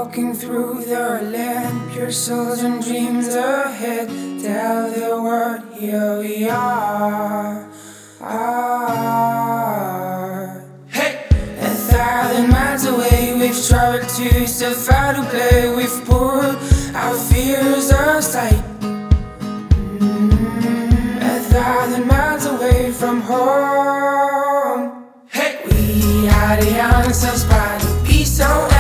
walking through the land, pure souls and dreams ahead. Tell the world, here we are. Hey! 1,000 miles away, we've traveled to so far to play. We've put our fears aside. 1,000 miles away from home. Hey! We are the answers by the peace on